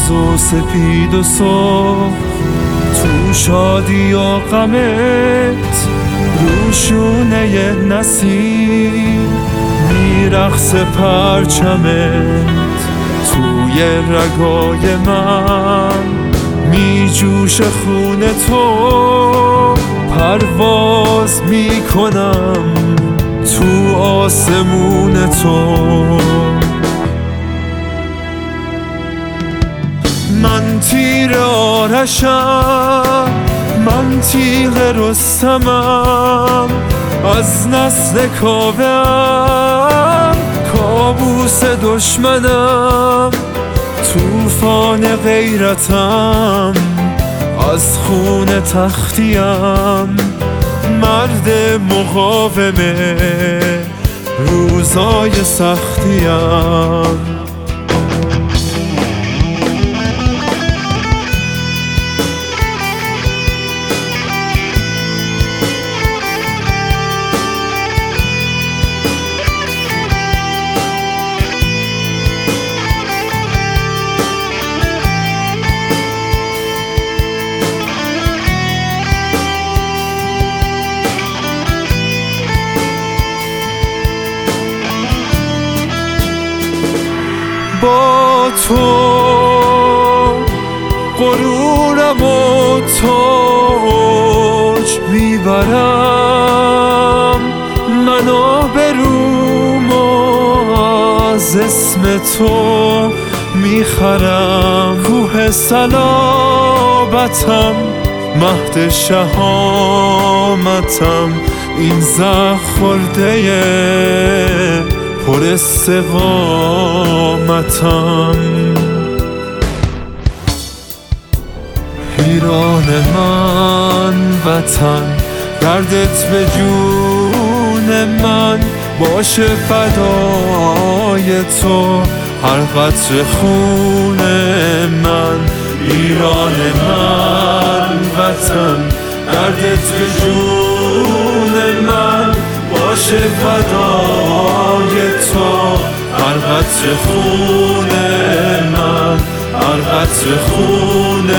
روز و سپید و صبح، تو شادی و غمت روشونه نسیم میرقص پرچمت توی رگای من، میجوش خون تو، پرواز میکنم تو آسمون تو. من تیر آرشم، من تیغ رستمم، از نسل کاوه‌ام کابوس دشمنم، طوفان غیرتم، از خون تختیم، مرد مقاومه روزای سختیم. با تو غرورم و تاج میبرم، من آبرومو از اسم تو میخرم، کوه صلابتم، مهد شهامتم، این زخم خورده پر استقامتم. ایران من وطن، دردت به جون من باشه فدای تو، هر قطره خون من. ایران من وطن، دردت به جون من باشه فدای تو، هر قطره خون من، هر قطره خون